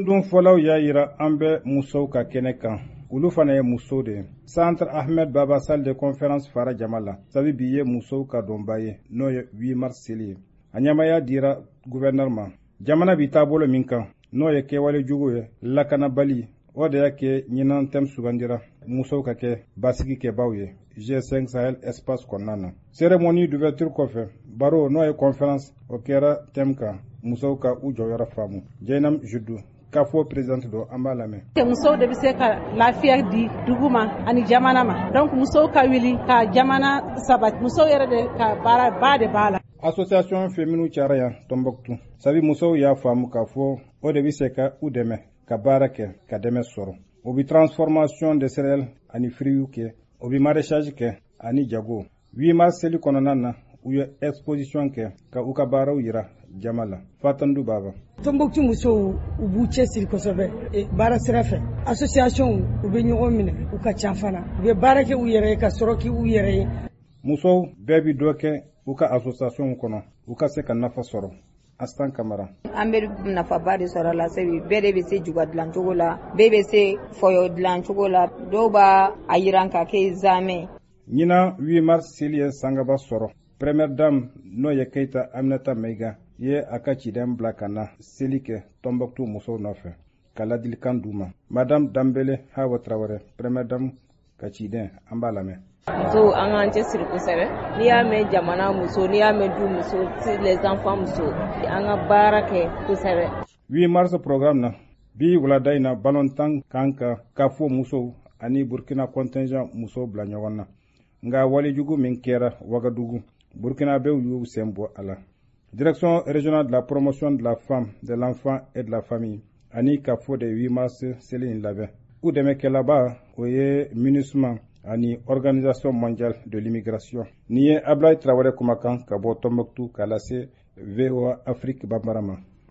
Sudun fɔlaw y'a yira an bɛ musow ka kɛnɛ kan. Olu fana ye musow de ye. Centre Ahmed Baba salle de conférence fara jama la. Sabi bi ye musow ka dɔnba ye n'o ye 8 mars seli ye. A ɲamaya dira gouverneur ma. Jamana bi taabolo min kan n'o ye kɛwale jugu ye lakanabali o de y'a kɛ ɲinan thème sugandira musow ka kɛ basigikɛbaw ye G5 Sahel espace kɔnɔna na. Cérémonie d'ouverture kɔfɛ baro n'o ye conférence o kɛra thème kan musow ka u jɔyɔrɔ faamu. Jainam Judu k'a fɔ présidente do an b'a lamɛn. Musow de bɛ se ka lafiya di dugu ma ani jamana ma. Donc musow ka wuli ka jamana sabati. Musow yɛrɛ de ka baara ba de b'a la. Association féminine cayara yan Tombouctou. Sabi musow y'a faamu k'a fɔ o de bɛ se ka u dɛmɛ ka baara kɛ ka dɛmɛ sɔrɔ. O bi transformation de céréales ani fruits kɛ, o bi maraîchage kɛ ani jago. 8 mars seli kɔnɔna na u ye exposition kɛ ka u ka baaraw yira jama la. Fatandu Baba. Tombouctou musow u b'u cɛsiri kosɛbɛ baara sira fɛ. Association u bɛ ɲɔgɔn minɛ u ka ca fana. U bɛ baara kɛ u yɛrɛ ye ka sɔrɔ kɛ u yɛrɛ ye. Musow bɛɛ bi dɔ kɛ u ka association kɔnɔ u ka se ka nafa sɔrɔ. Astan Kamara. An bɛ nafaba de sɔrɔ la sabi bɛɛ de bɛ se juga dilan cogo la, bɛɛ bɛ se fɔyɔ dilan cogo la, dɔw b'a a yiran ka kɛ zamɛ. Ɲinan 8 mars seli ye sangaba sɔrɔ. Première dame n'o ye Keita Aminata Meiga ye a ka ciden bila ka na seli kɛ Tombouctou musow nɔfɛ ka ladilikan d'u ma. Madame Dambele Hawa Traoré, première dame ka ciden an b'a lamɛn. Muso an k'an cɛsiri kosɛbɛ n'i y'a mɛn jamana muso n'i y'a mɛn du muso les enfants muso an ka baara kɛ kosɛbɛ. 8 mars programme na bi wulada in na balontan kan ka fɔ musow ani Burkina contingent musow bila ɲɔgɔn na nka walejugu min kɛra Wagadugu Burkina bɛw y'u sen bɔ a la. Direction régionale de la promotion de la femme, de l'enfant et de la famille ani ka fɔ de 8 mars seli in labɛn. U dɛmɛkɛlaba o ye MINUSMA ani Organisation mondiale de l'immigration. Ni ye Ablaye Traoré kumakan ka bɔ Tombouctou k'a lase VOA Afrique Bambarama.